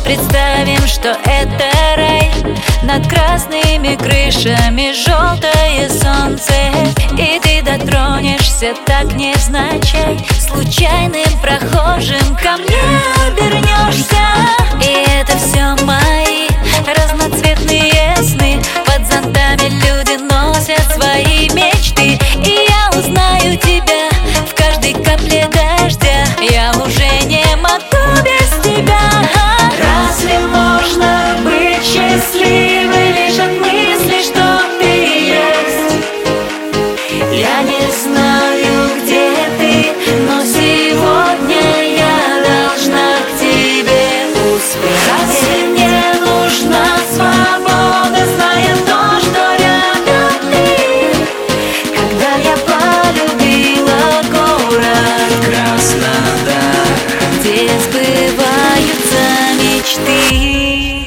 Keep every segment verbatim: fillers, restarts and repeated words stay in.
Представим, что это рай. Над красными крышами желтое солнце, и ты дотронешься так невзначай, случайным прохожим ко мне обернешься. И это все мои разноцветные сны. Под зонтами люди носят свои мечты, и я узнаю тебя в каждой капле дождя. Я уже не могу без тебя. Разве можно быть счастливой лишь от мысли, что ты есть? Я не знаю, где ты, но сегодня я должна к тебе успеть. Разве мне нужна свобода, зная то, что рядом ты? Когда я полюбила город Краснодар, где сбываются мечты.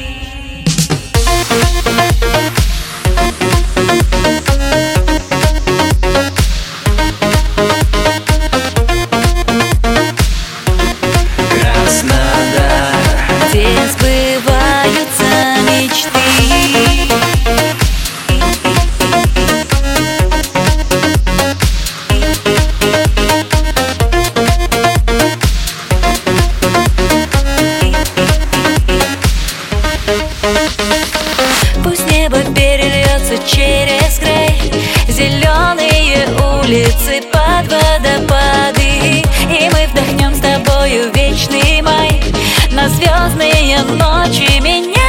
Где сбываются мечты. Пусть небо перельется через край, зеленые улицы под водопады, и мы вдохнем с тобою вечный май. На звездные ночи меня